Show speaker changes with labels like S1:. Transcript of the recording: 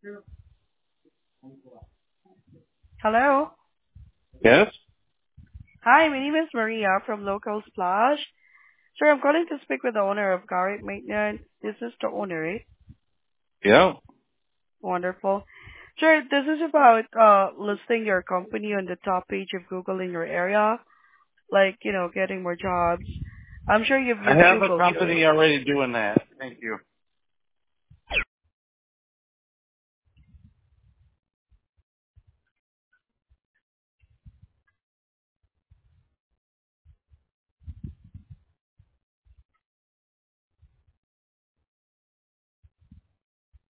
S1: Hello.
S2: Yes?
S1: Hi, my name is Maria from Local Splash. Sir, I'm calling to speak with the owner of Garrett Maintenance. This is the owner, right?
S2: Yeah.
S1: Wonderful. Sir, this is about listing your company on the top page of Google in your area, like, getting more jobs. I'm sure you've
S2: I
S1: used
S2: have a
S1: Google, sure.
S2: company already doing that. Thank you.